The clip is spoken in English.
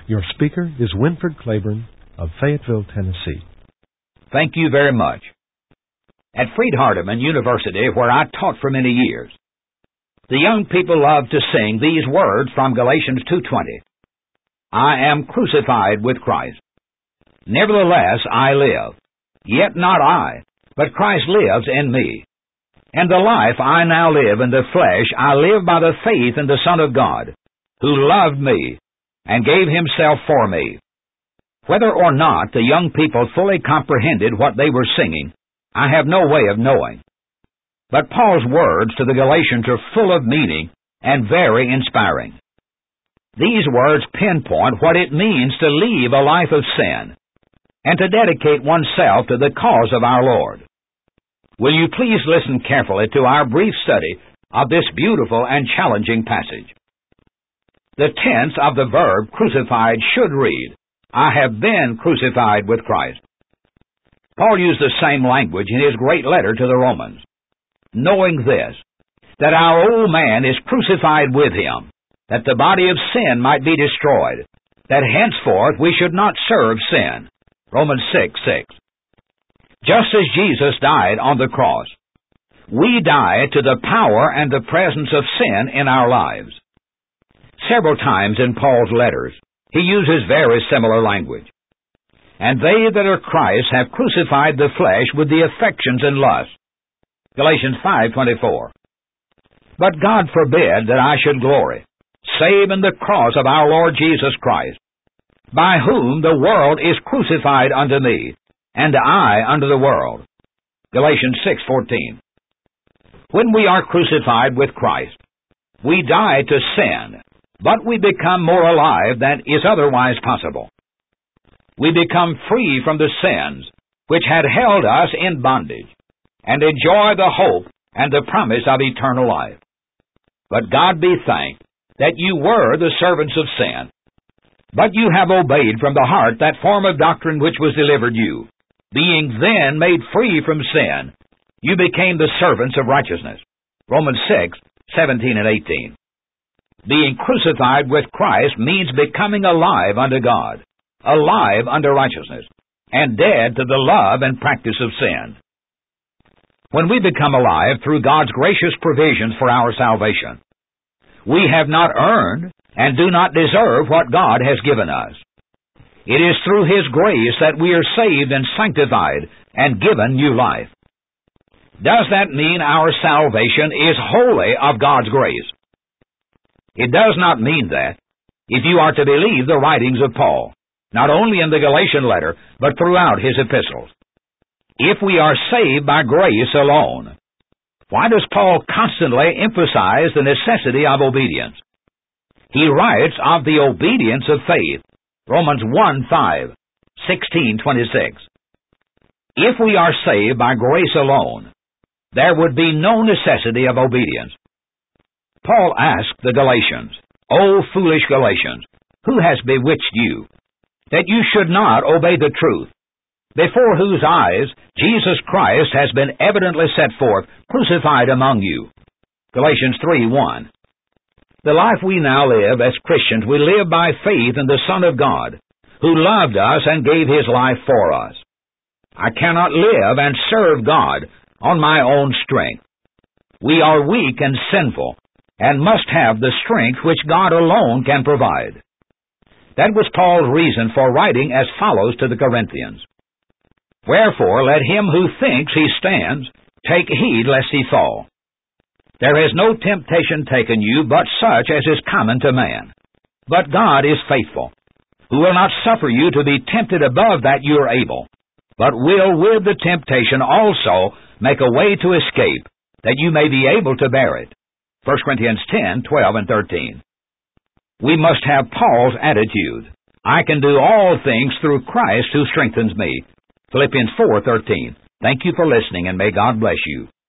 Your speaker is Winford Claiborne of Fayetteville, Tennessee. Thank you very much. At Freed-Hardeman University, where I taught for many years, the young people love to sing these words from Galatians 2:20. I am crucified with Christ. Nevertheless I live, yet not I, but Christ lives in me. And the life I now live in the flesh, I live by the faith in the Son of God, who loved me and gave himself for me. Whether or not the young people fully comprehended what they were singing, I have no way of knowing. But Paul's words to the Galatians are full of meaning and very inspiring. These words pinpoint what it means to leave a life of sin and to dedicate oneself to the cause of our Lord. Will you please listen carefully to our brief study of this beautiful and challenging passage? The tense of the verb crucified should read, I have been crucified with Christ. Paul used the same language in his great letter to the Romans. Knowing this, that our old man is crucified with him, that the body of sin might be destroyed, that henceforth we should not serve sin. Romans 6:6. Just as Jesus died on the cross, we die to the power and the presence of sin in our lives. Several times in Paul's letters, he uses very similar language. And they that are Christ have crucified the flesh with the affections and lusts. Galatians 5:24. But God forbid that I should glory, save in the cross of our Lord Jesus Christ, by whom the world is crucified unto me, and I unto the world. Galatians 6:14. When we are crucified with Christ, we die to sin, but we become more alive than is otherwise possible. We become free from the sins which had held us in bondage, and enjoy the hope and the promise of eternal life. But God be thanked that you were the servants of sin, but you have obeyed from the heart that form of doctrine which was delivered you. Being then made free from sin, you became the servants of righteousness. Romans 6:17 and 18. Being crucified with Christ means becoming alive unto God, alive unto righteousness, and dead to the love and practice of sin. When we become alive through God's gracious provisions for our salvation, we have not earned and do not deserve what God has given us. It is through His grace that we are saved and sanctified and given new life. Does that mean our salvation is wholly of God's grace? It does not mean that, if you are to believe the writings of Paul, not only in the Galatian letter, but throughout his epistles. If we are saved by grace alone, why does Paul constantly emphasize the necessity of obedience? He writes of the obedience of faith, Romans 1:5, 16:26. If we are saved by grace alone, there would be no necessity of obedience. Paul asked the Galatians, O foolish Galatians, who has bewitched you, that you should not obey the truth, before whose eyes Jesus Christ has been evidently set forth, crucified among you. Galatians 3:1. The life we now live as Christians, we live by faith in the Son of God, who loved us and gave His life for us. I cannot live and serve God on my own strength. We are weak and sinful, and must have the strength which God alone can provide. That was Paul's reason for writing as follows to the Corinthians. Wherefore let him who thinks he stands take heed lest he fall. There has no temptation taken you but such as is common to man. But God is faithful, who will not suffer you to be tempted above that you are able, but will with the temptation also make a way to escape, that you may be able to bear it. 1 Corinthians 10:12 and 13. We must have Paul's attitude. I can do all things through Christ who strengthens me. Philippians 4:13. Thank you for listening, and may God bless you.